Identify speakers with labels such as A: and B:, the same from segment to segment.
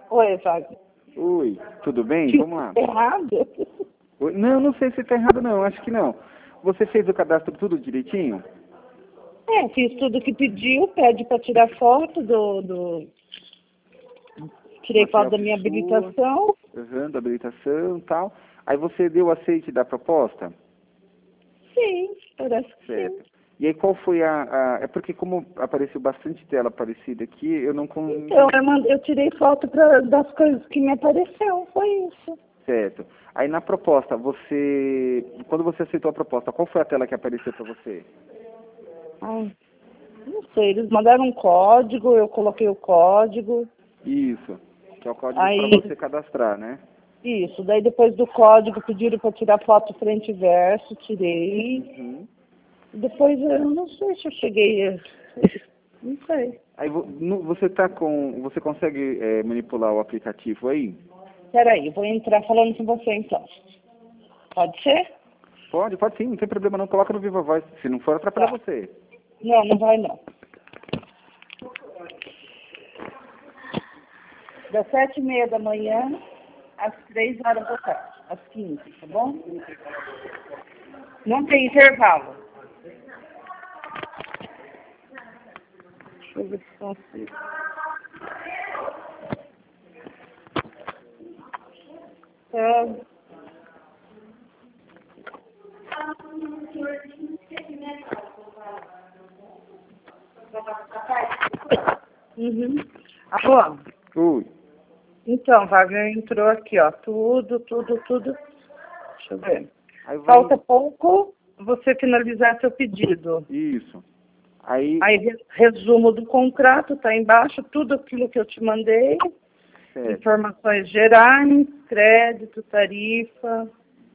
A: Oi, Wagner.
B: Oi, tudo bem? Vamos lá.
A: Errado?
B: Oi, não sei se está errado não, acho que não. Você fez o cadastro tudo direitinho?
A: É, fiz tudo que pediu, pede para tirar foto Tirei
B: Uma
A: foto da
B: selfie
A: minha
B: sua,
A: habilitação.
B: da habilitação e tal. Aí você deu aceite da proposta?
A: Sim, parece que sim.
B: Certo. E aí qual foi É porque como apareceu bastante tela parecida aqui, eu não
A: Então, eu tirei foto das coisas que me apareceu, foi isso.
B: Certo. Aí na proposta, quando você aceitou a proposta, qual foi a tela que apareceu para você?
A: Ai, não sei, eles mandaram um código, eu coloquei o código.
B: Isso, que é o código para
A: Aí,
B: você cadastrar, né?
A: isso, daí depois do código pediram para tirar foto frente e verso, tirei.
B: Uhum.
A: Depois eu não sei se eu cheguei não sei.
B: Aí você consegue manipular o aplicativo aí?
A: Peraí, eu vou entrar falando com você então. Pode ser?
B: Pode sim, não tem problema não, coloca no Viva Voz, se não for atrapalhar
A: Tá.
B: você.
A: Não, não vai não. Das 7h30 da manhã às 3h da tarde, às 15, tá bom? Não tem intervalo. Deixa eu ver se consigo. Tá. Uhum. Alô?
B: Ui,
A: Então, Wagner entrou aqui, ó. Tudo. Deixa eu ver.
B: aí vai...
A: Falta pouco você finalizar seu pedido.
B: Isso. Aí,
A: Aí, resumo do contrato, tá embaixo, tudo aquilo que eu te mandei.
B: certo.
A: Informações gerais, crédito, tarifa.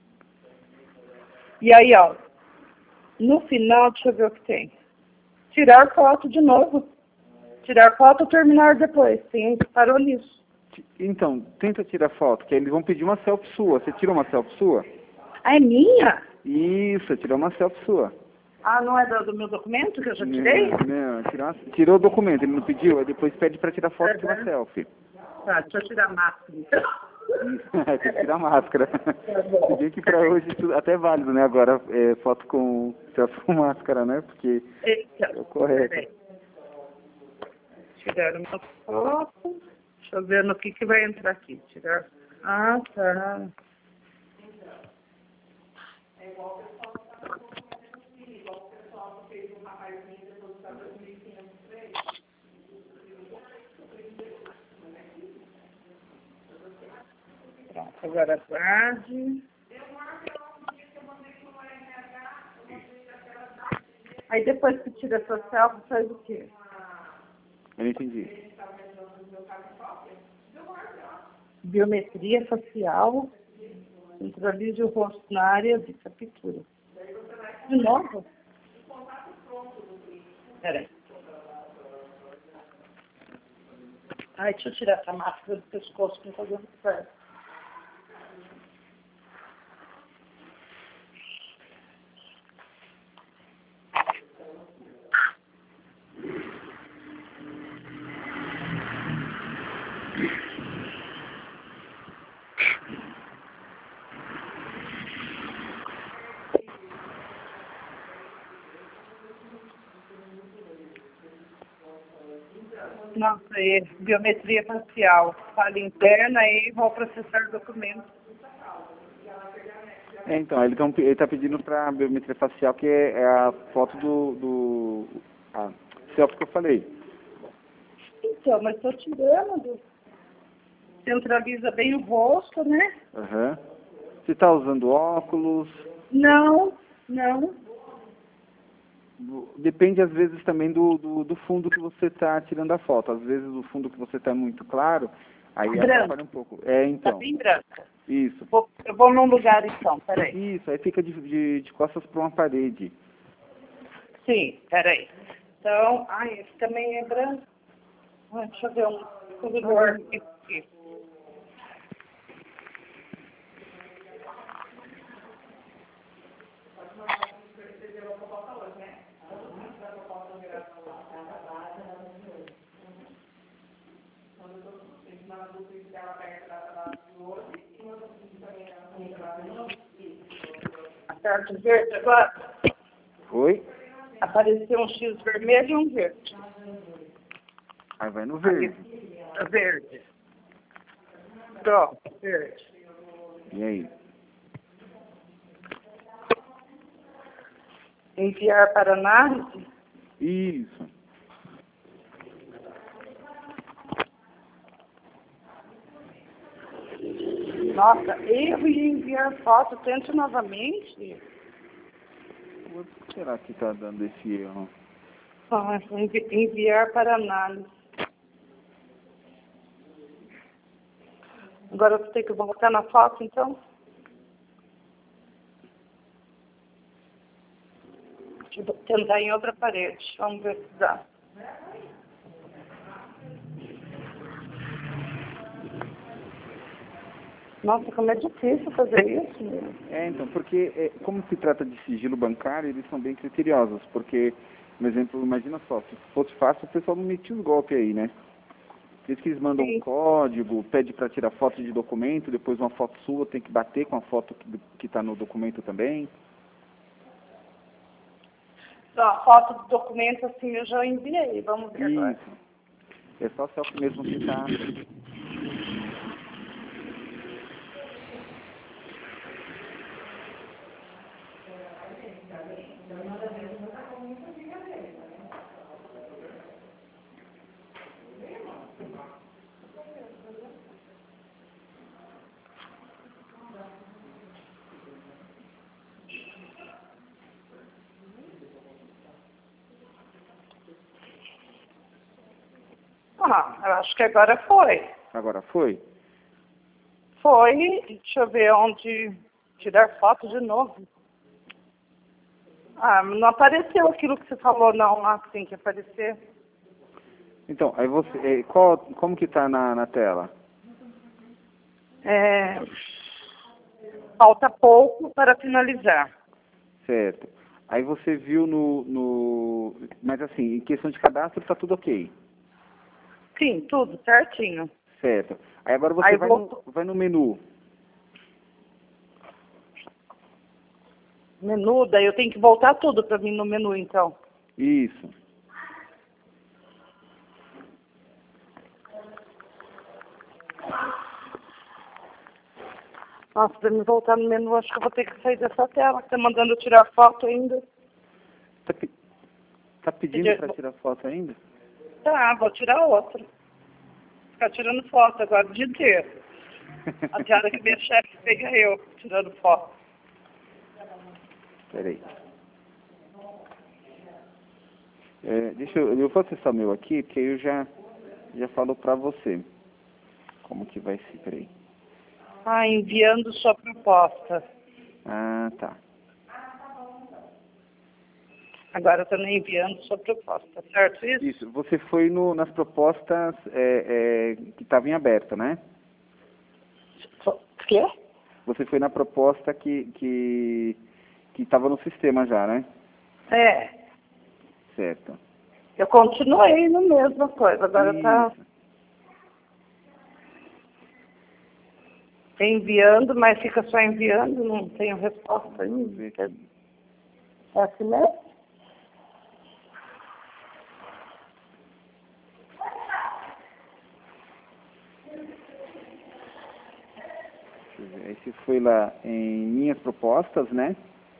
A: E aí, ó, no final, deixa eu ver o que tem. Tirar foto de novo. Tirar foto ou terminar depois. Parou nisso.
B: Então, tenta tirar foto, que aí eles vão pedir uma selfie sua. Você tirou uma selfie sua?
A: Ah, é minha?
B: Isso, tirou uma selfie sua.
A: Ah, não é do meu documento que eu já tirei?
B: Não, tirou o documento, ele não pediu, aí depois pede para tirar foto de uma
A: Uhum.
B: selfie.
A: Tá, deixa eu tirar a máscara, então.
B: Isso, tem que tirar a máscara.
A: bom.
B: Se bem que para hoje tudo, até é válido, né? Agora, foto com selfie com máscara, né? Porque é
A: Então,
B: o correto.
A: peraí. Tirar uma foto. Deixa eu ver no que vai entrar aqui. Tirar. Ah, tá. Pronto, agora guarde. Aí depois que tira essa selfie, faz o quê?
B: Eu não entendi.
A: Biometria facial. Centralize o rosto na área de captura. De novo? Peraí. Ai, deixa eu tirar essa máscara do pescoço que não tá dando certo. Nossa, é biometria facial. Falha interna e vou processar documentos.
B: Então, ele tá pedindo para biometria facial, que é a foto a selfie que eu falei.
A: Então, mas estou tirando. Centraliza bem o rosto, né?
B: Aham. Você está usando óculos?
A: Não.
B: Depende, às vezes, também do fundo que você está tirando a foto. Às vezes, o fundo que você está muito claro, aí atrapalha um pouco.
A: Tá
B: Então.
A: bem branca.
B: Isso.
A: Eu vou num lugar então, peraí.
B: Isso, aí fica de costas para uma parede.
A: Sim, peraí. Então, esse também é branco. Deixa eu ver um corredor aqui. Aperta o verde agora.
B: Oi?
A: Apareceu um X vermelho e um verde.
B: Aí vai no verde.
A: Verde. Pronto, verde.
B: E aí?
A: Enviar para análise.
B: Isso.
A: Nossa, erro em enviar foto. Tente novamente.
B: Por que será que está dando esse erro?
A: Ah, enviar para análise. Agora eu vou ter que voltar na foto, então? Deixa eu tentar em outra parede. Vamos ver se dá. Nossa, como é difícil fazer isso, meu.
B: Então, porque como se trata de sigilo bancário, eles são bem criteriosos, porque, por exemplo, imagina só, se fosse fácil, o pessoal não metia os golpes aí, né? Diz que eles mandam um
A: Sim.
B: código, pede para tirar foto de documento, depois uma foto sua tem que bater com a foto que está no documento também.
A: Então, a foto do documento, assim, eu já enviei. Vamos ver agora.
B: Isso. É só selfie mesmo que está.
A: Ah, eu acho que agora foi.
B: Agora foi?
A: Foi. Deixa eu ver onde tirar foto de novo. Ah, não apareceu aquilo que você falou, não, lá que tem que aparecer.
B: Então, aí você, como que está na tela?
A: É, falta pouco para finalizar.
B: Certo. Aí você viu mas assim, em questão de cadastro está tudo ok.
A: Sim, tudo certinho.
B: Certo. Aí agora você
A: Aí
B: vai no menu.
A: Menu, daí eu tenho que voltar tudo para mim no menu, então.
B: Isso.
A: Nossa, para me voltar no menu, acho que eu vou ter que sair dessa tela, que tá mandando eu tirar foto ainda.
B: Tá pedindo para tirar foto ainda?
A: Tá, vou tirar outra. Ficar tirando foto agora o dia inteiro. Até a hora que minha chefe pega eu tirando foto.
B: Peraí. Eu vou acessar o meu aqui, porque eu já falo para você. Como que vai ser? Peraí.
A: Ah, enviando sua proposta.
B: Ah, tá.
A: Agora eu tô enviando sua proposta, certo isso?
B: Isso. Você foi nas propostas que estavam em aberto, né?
A: Quê?
B: Você foi na proposta que estava no sistema já, né?
A: É.
B: Certo.
A: Eu continuei na mesma coisa. Agora tá enviando, mas fica só enviando, não tenho resposta ainda. É assim mesmo?
B: Aí você foi lá em minhas propostas, né?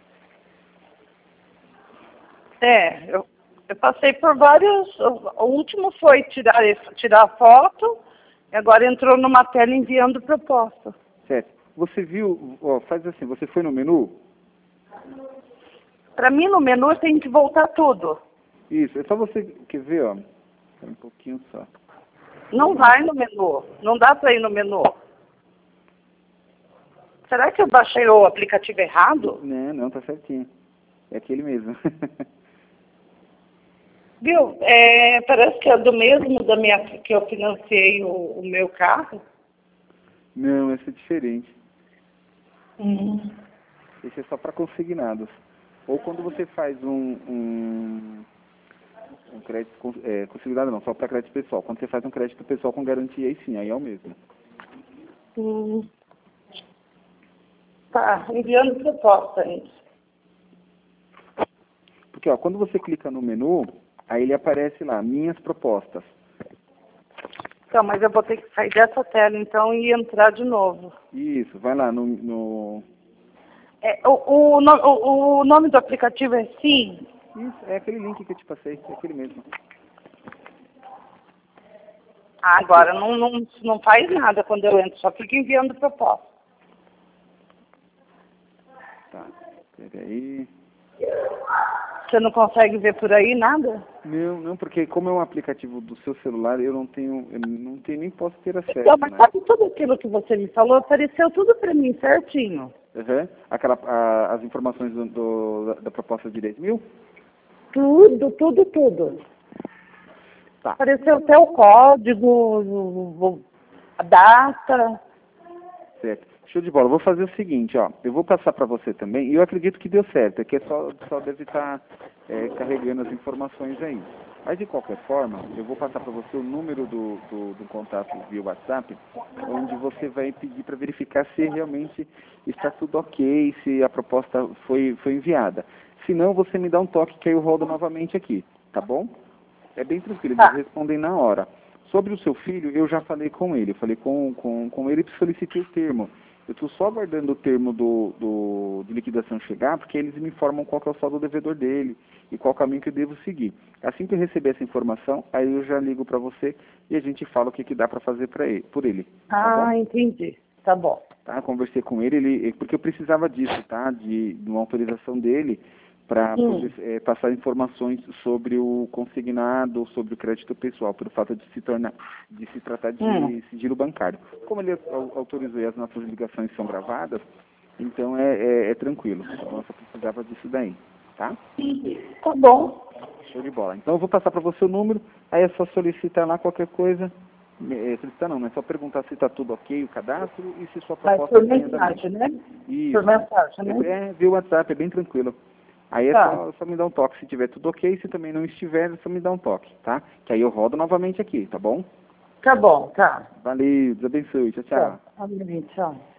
A: É, eu passei por vários. O último foi tirar foto, e agora entrou numa tela enviando proposta.
B: Certo. Você viu, faz assim, você foi no menu?
A: Para mim, no menu, tem que voltar tudo.
B: Isso, é só você, quer ver, ó, um pouquinho só.
A: Não vai no menu, não dá para ir no menu. Será que eu baixei o aplicativo errado?
B: Não, tá certinho. É aquele mesmo.
A: Viu? Parece que é do mesmo que eu financiei o meu carro.
B: Não, esse é diferente.
A: Hum.
B: Esse é só para consignados. Ou quando você faz Um crédito consignado não, só para crédito pessoal. Quando você faz um crédito pessoal com garantia, aí sim, aí é o mesmo.
A: Tá, enviando proposta ainda.
B: Porque, ó, quando você clica no menu, aí ele aparece lá, minhas propostas.
A: Então, mas eu vou ter que sair dessa tela, então, e entrar de novo.
B: Isso, vai lá no...
A: O nome do aplicativo é Sim?
B: Isso, é aquele link que eu te passei, é aquele mesmo.
A: Ah, agora não faz nada quando eu entro, só fica enviando proposta.
B: Tá, peraí.
A: Você não consegue ver por aí nada?
B: Não, porque como é um aplicativo do seu celular, eu não tenho nem posso ter acesso,
A: Então, mas
B: né?
A: sabe tudo aquilo que você me falou? Apareceu tudo para mim certinho.
B: Uhum. As informações da proposta de 10.000?
A: Tudo.
B: Tá.
A: Apareceu até o código, a data.
B: Certo. Show de bola. Eu vou fazer o seguinte, ó. Eu vou passar para você também, e eu acredito que deu certo, é que só deve estar carregando as informações aí. Mas, de qualquer forma, eu vou passar para você o número do contato via WhatsApp, onde você vai pedir para verificar se realmente está tudo ok, se a proposta foi enviada. Se não, você me dá um toque que aí eu rodo novamente aqui, tá bom? É bem tranquilo, eles respondem na hora. Sobre o seu filho, eu já falei com ele. Eu falei com ele e solicitei o termo. Eu estou só aguardando o termo de liquidação chegar, porque eles me informam qual que é o saldo devedor dele e qual caminho que eu devo seguir. Assim que eu receber essa informação, aí eu já ligo para você e a gente fala o que dá para fazer por ele. Tá bom?
A: Entendi. Tá bom.
B: Tá, conversei com ele, porque eu precisava disso, tá? De uma autorização dele para poder passar informações sobre o consignado, sobre o crédito pessoal, pelo fato de se tratar de sigilo bancário. Como ele autorizou e as nossas ligações são gravadas, então é tranquilo. Então eu só precisava disso daí, tá?
A: Tá bom.
B: Show de bola. Então eu vou passar para você o número, aí é só solicitar lá qualquer coisa. Solicitar não, é só perguntar se está tudo ok, o cadastro, e se sua proposta...
A: Mas por mensagem, né?
B: Isso.
A: Por mensagem, né?
B: Via WhatsApp, é bem tranquilo. Aí é só me dar um toque se tiver tudo ok, se também não estiver, é só me dar um toque, tá? Que aí eu rodo novamente aqui, tá bom?
A: Tá bom, tá.
B: Valeu, Deus abençoe, tchau, tchau.
A: Amém, tchau.